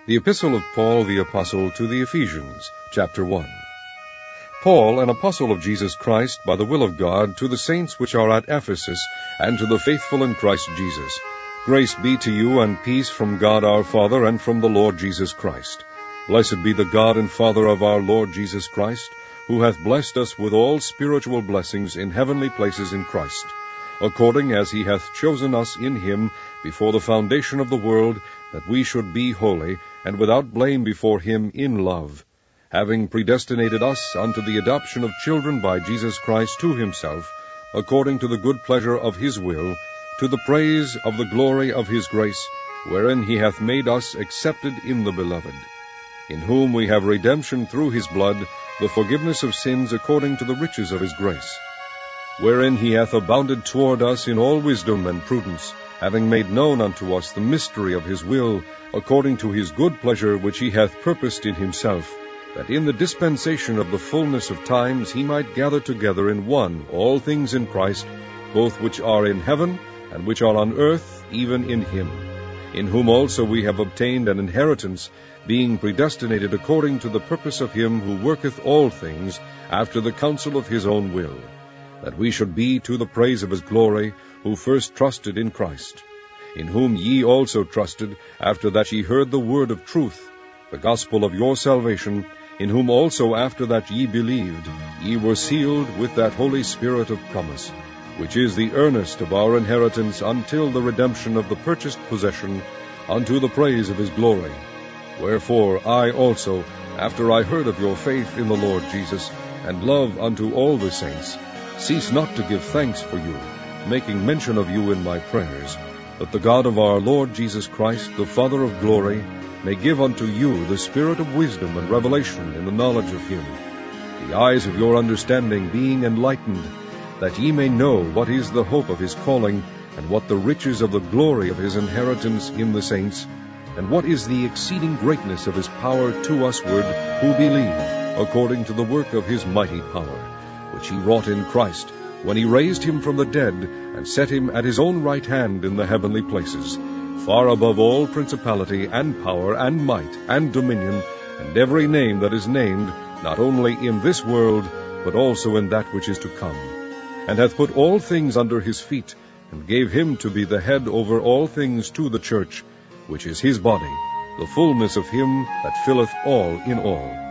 The Epistle of Paul the Apostle to the Ephesians, chapter 1. Paul, an apostle of Jesus Christ, by the will of God, to the saints which are at Ephesus, and to the faithful in Christ Jesus. Grace be to you and peace from God our Father and from the Lord Jesus Christ. Blessed be the God and Father of our Lord Jesus Christ, who hath blessed us with all spiritual blessings in heavenly places in Christ, according as he hath chosen us in him before the foundation of the world, that we should be holy and without blame before him in love, having predestinated us unto the adoption of children by Jesus Christ to himself, according to the good pleasure of his will, to the praise of the glory of his grace, wherein he hath made us accepted in the Beloved, in whom we have redemption through his blood, the forgiveness of sins according to the riches of his grace, wherein he hath abounded toward us in all wisdom and prudence, having made known unto us the mystery of his will, according to his good pleasure which he hath purposed in himself, that in the dispensation of the fullness of times he might gather together in one all things in Christ, both which are in heaven and which are on earth, even in him, in whom also we have obtained an inheritance, being predestinated according to the purpose of him who worketh all things after the counsel of his own will, that we should be to the praise of his glory, who first trusted in Christ, in whom ye also trusted, after that ye heard the word of truth, the gospel of your salvation, in whom also after that ye believed, ye were sealed with that Holy Spirit of promise, which is the earnest of our inheritance until the redemption of the purchased possession, unto the praise of his glory. Wherefore I also, after I heard of your faith in the Lord Jesus, and love unto all the saints, cease not to give thanks for you, making mention of you in my prayers, that the God of our Lord Jesus Christ, the Father of glory, may give unto you the spirit of wisdom and revelation in the knowledge of him, the eyes of your understanding being enlightened, that ye may know what is the hope of his calling, and what the riches of the glory of his inheritance in the saints, and what is the exceeding greatness of his power to usward who believe, according to the work of his mighty power, which he wrought in Christ, when he raised him from the dead, and set him at his own right hand in the heavenly places, far above all principality, and power, and might, and dominion, and every name that is named, not only in this world, but also in that which is to come, and hath put all things under his feet, and gave him to be the head over all things to the church, which is his body, the fullness of him that filleth all in all.